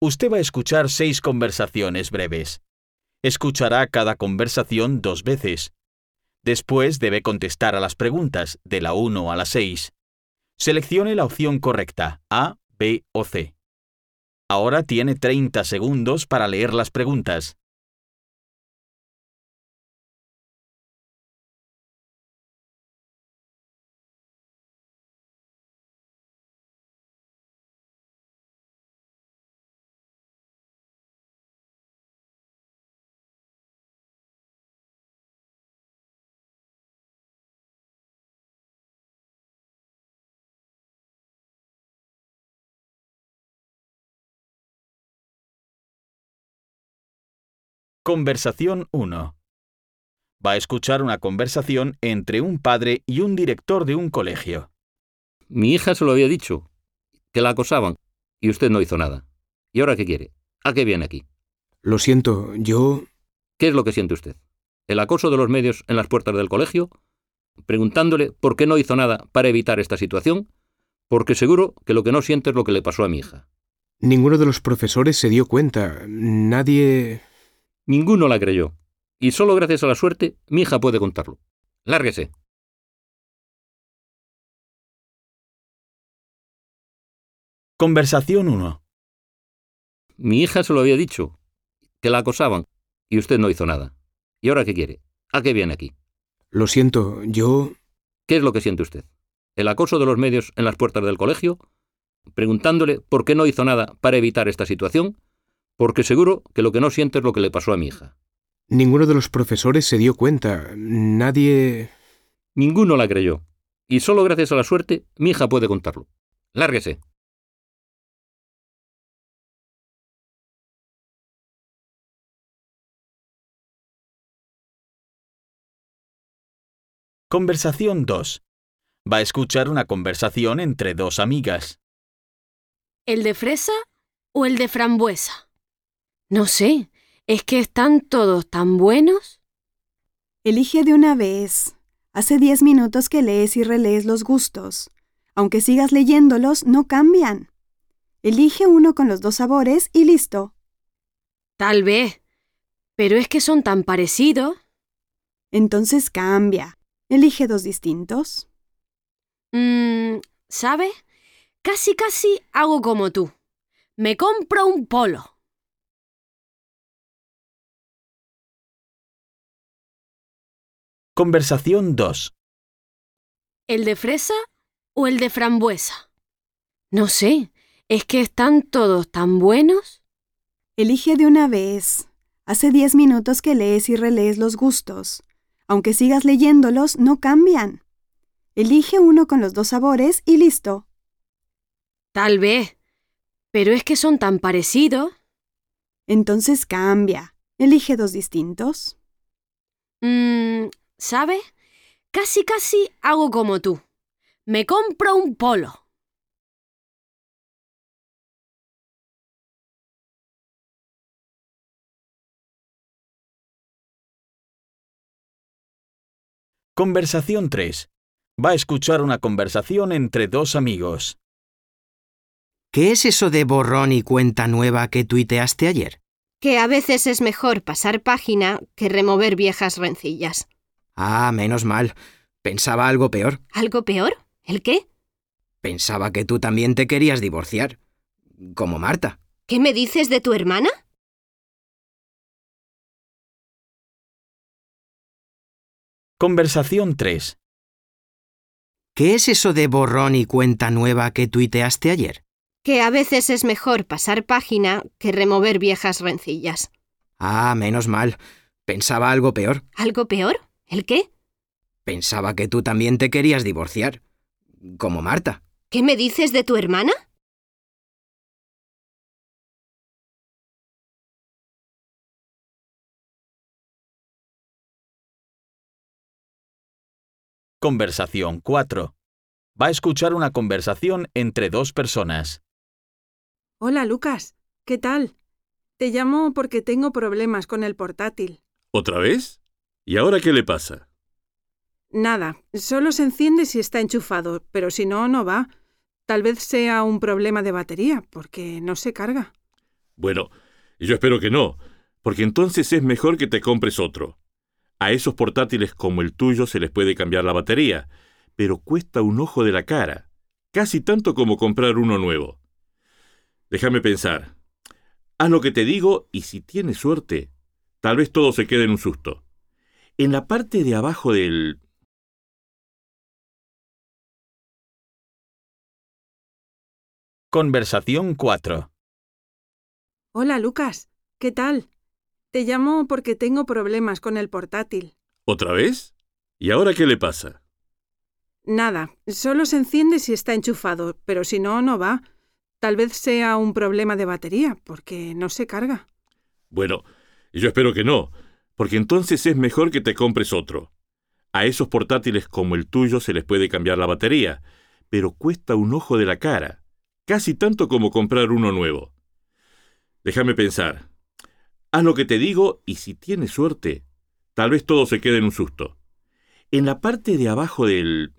Usted va a escuchar 6 conversaciones breves. Escuchará cada conversación 2 veces. Después debe contestar a las preguntas, de la 1 a la 6. Seleccione la opción correcta, A, B o C. Ahora tiene 30 segundos para leer las preguntas. Conversación 1. Va a escuchar una conversación entre un padre y un director de un colegio. Mi hija se lo había dicho, que la acosaban, y usted no hizo nada. ¿Y ahora qué quiere? ¿A qué viene aquí? Lo siento, yo... ¿Qué es lo que siente usted? ¿El acoso de los medios en las puertas del colegio? Preguntándole por qué no hizo nada para evitar esta situación, porque seguro que lo que no siente es lo que le pasó a mi hija. Ninguno de los profesores se dio cuenta. Nadie... Ninguno la creyó. Y solo gracias a la suerte, mi hija puede contarlo. Lárguese. Conversación 1. Mi hija se lo había dicho, que la acosaban, y usted no hizo nada. ¿Y ahora qué quiere? ¿A qué viene aquí? Lo siento, yo... ¿Qué es lo que siente usted? ¿El acoso de los medios en las puertas del colegio? Preguntándole por qué no hizo nada para evitar esta situación, porque seguro que lo que no siente es lo que le pasó a mi hija. Ninguno de los profesores se dio cuenta. Nadie... Ninguno la creyó. Y solo gracias a la suerte, mi hija puede contarlo. Lárguese. Conversación 2. Va a escuchar una conversación entre 2 amigas. ¿El de fresa o el de frambuesa? No sé, es que están todos tan buenos. Elige de una vez. Hace 10 minutos que lees y relees los gustos. Aunque sigas leyéndolos, no cambian. Elige uno con los 2 sabores y listo. Tal vez, pero es que son tan parecidos. Entonces cambia. Elige 2 distintos. ¿Sabes? Casi hago como tú. Me compro un polo. Conversación 2. ¿El de fresa o el de frambuesa? No sé, es que están todos tan buenos. Elige de una vez. Hace 10 minutos que lees y relees los gustos. Aunque sigas leyéndolos, no cambian. Elige uno con los 2 sabores y listo. Tal vez, pero es que son tan parecidos. Entonces cambia. Elige 2 distintos. ¿Sabes? Casi hago como tú. Me compro un polo. Conversación 3. Va a escuchar una conversación entre 2 amigos. ¿Qué es eso de borrón y cuenta nueva que tuiteaste ayer? Que a veces es mejor pasar página que remover viejas rencillas. Ah, menos mal. Pensaba algo peor. ¿Algo peor? ¿El qué? Pensaba que tú también te querías divorciar. Como Marta. ¿Qué me dices de tu hermana? Conversación 3. ¿Qué es eso de borrón y cuenta nueva que tuiteaste ayer? Que a veces es mejor pasar página que remover viejas rencillas. Ah, menos mal. Pensaba algo peor. ¿Algo peor? ¿El qué? Pensaba que tú también te querías divorciar. Como Marta. ¿Qué me dices de tu hermana? Conversación 4. Va a escuchar una conversación entre 2 personas. Hola, Lucas. ¿Qué tal? Te llamo porque tengo problemas con el portátil. ¿Otra vez? ¿Y ahora qué le pasa? Nada, solo se enciende si está enchufado, pero si no, no va. Tal vez sea un problema de batería, porque no se carga. Bueno, yo espero que no, porque entonces es mejor que te compres otro. A esos portátiles como el tuyo se les puede cambiar la batería, pero cuesta un ojo de la cara, casi tanto como comprar uno nuevo. Déjame pensar. Haz lo que te digo y si tienes suerte, tal vez todo se quede en un susto. En la parte de abajo del... Conversación 4. Hola, Lucas. ¿Qué tal? Te llamo porque tengo problemas con el portátil. ¿Otra vez? ¿Y ahora qué le pasa? Nada, solo se enciende si está enchufado, pero si no, no va. Tal vez sea un problema de batería, porque no se carga. Bueno, yo espero que no, porque entonces es mejor que te compres otro. A esos portátiles como el tuyo se les puede cambiar la batería, pero cuesta un ojo de la cara, casi tanto como comprar uno nuevo. Déjame pensar. Haz lo que te digo y si tienes suerte, tal vez todo se quede en un susto. En la parte de abajo del...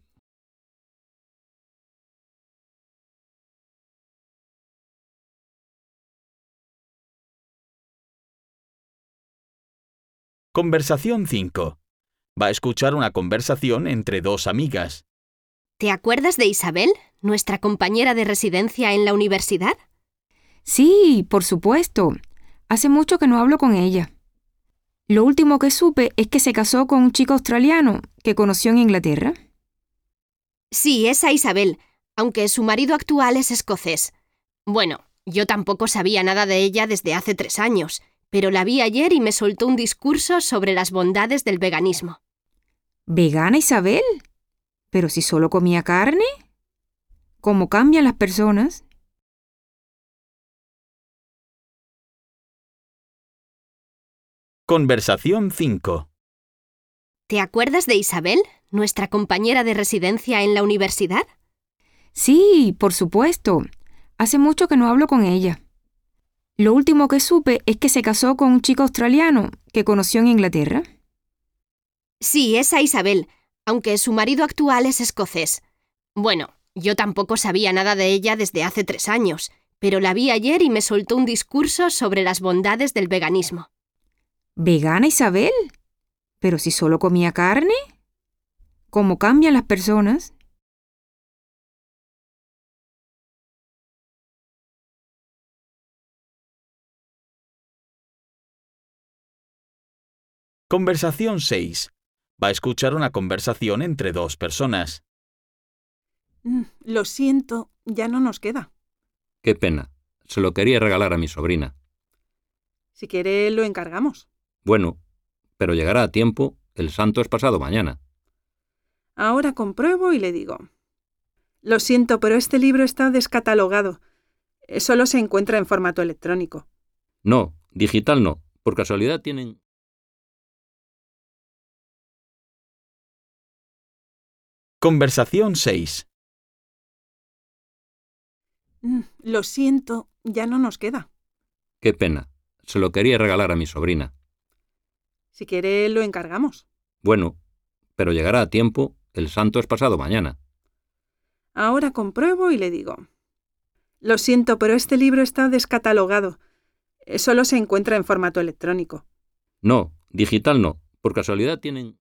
Conversación 5. Va a escuchar una conversación entre dos amigas. ¿Te acuerdas de Isabel, nuestra compañera de residencia en la universidad? Sí, por supuesto. Hace mucho que no hablo con ella. Lo último que supe es que se casó con un chico australiano que conoció en Inglaterra. Sí, esa Isabel, aunque su marido actual es escocés. Bueno, yo tampoco sabía nada de ella desde hace 3 años, pero la vi ayer y me soltó un discurso sobre las bondades del veganismo. ¿Vegana Isabel? ¿Pero si solo comía carne? ¿Cómo cambian las personas? Conversación 5. ¿Te acuerdas de Isabel, nuestra compañera de residencia en la universidad? Sí, por supuesto. Hace mucho que no hablo con ella. Lo último que supe es que se casó con un chico australiano que conoció en Inglaterra. Sí, esa Isabel, aunque su marido actual es escocés. Bueno, yo tampoco sabía nada de ella desde hace 3 años, pero la vi ayer y me soltó un discurso sobre las bondades del veganismo. ¿Vegana Isabel? ¿Pero si solo comía carne? ¿Cómo cambian las personas? Conversación 6. Va a escuchar una conversación entre dos personas. Lo siento, ya no nos queda. Qué pena. Se lo quería regalar a mi sobrina. Si quiere, lo encargamos. Bueno, pero llegará a tiempo. El santo es pasado mañana. Ahora compruebo y le digo. Lo siento, pero este libro está descatalogado. Solo se encuentra en formato electrónico. No, digital no. Por casualidad tienen... Conversación 6. Lo siento, ya no nos queda. Qué pena. Se lo quería regalar a mi sobrina. Si quiere, lo encargamos. Bueno, pero llegará a tiempo. El santo es pasado mañana. Ahora compruebo y le digo. Lo siento, pero este libro está descatalogado. Solo se encuentra en formato electrónico. No, digital no. Por casualidad tienen...